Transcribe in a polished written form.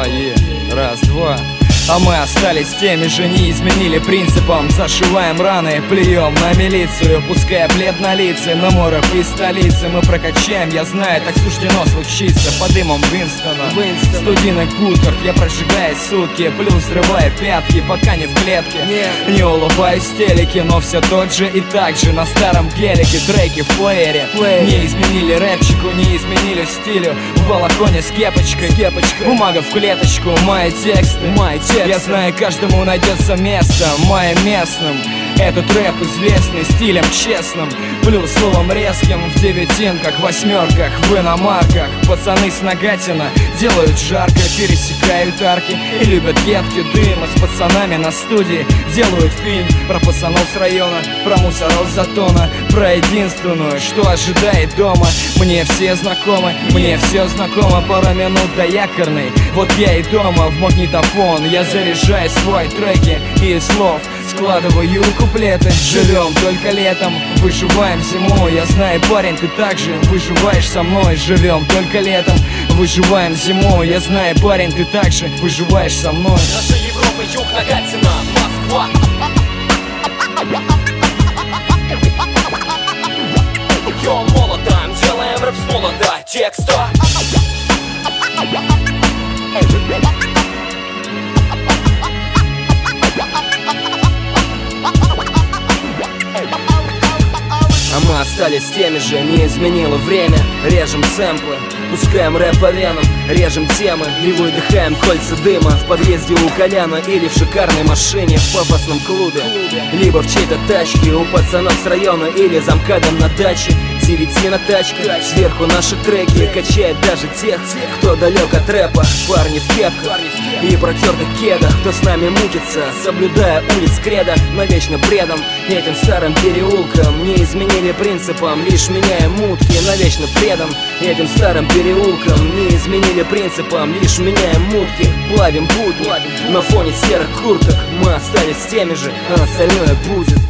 и раз, два. А мы остались теми же, не изменили принципам. Зашиваем раны, плюем на милицию, пускай бледнолицый, на море и столице мы прокачаем, я знаю, так суждено случиться. Под дымом Винстона, в студийных будках я прожигаю сутки, плюс взрываю пятки, пока не в клетке. Не улыбаюсь в телеке, но все тот же и так же на старом гелике. Треки в плеере не изменили рэпчику, не изменили стилю. В балахоне с кепочкой, бумага в клеточку, мои тексты. Я знаю, каждому найдется место моим местным. Этот рэп известный стилем честным, плюс словом резким. В девятинках, восьмерках, в иномарках пацаны с Нагатина делают жарко, пересекают арки и любят едкий дым. А с пацанами на студии делают фильм про пацанов с района, про мусоров с затона, про единственную, что ожидает дома. Мне все знакомы, мне все знакомо. Пара минут до якорной, вот я и дома. В магнитофон я заряжаю свои треки и слов складываю куплеты. Живем только летом, выживаем зимой. Я знаю, парень, ты также выживаешь со мной. Живем только летом, выживаем зимой. Я знаю, парень, ты также выживаешь со мной. Наша Европа, юг, Нагатина, Москва. Йо, молотаем, делаем рэп с молота, текста. А мы остались теми же, не изменило время. Режем сэмплы, пускаем рэп по венам, режем темы и выдыхаем кольца дыма. В подъезде у Коляна или в шикарной машине, в пафосном клубе, либо в чьей-то тачке, у пацанов с района или замкадом на даче. 9 на тачке, сверху наши треки качает даже тех, кто далек от рэпа. Парни в кепках и протертых кедах, кто с нами мучится, соблюдая улиц кредо, но вечно предан этим старым переулкам. Не изменили принципам, лишь меняем мутки. Навечно предан этим старым переулкам. Не изменили принципам, лишь меняем мутки. Плавим будни на фоне серых курток. Мы остались теми же, а остальное будет.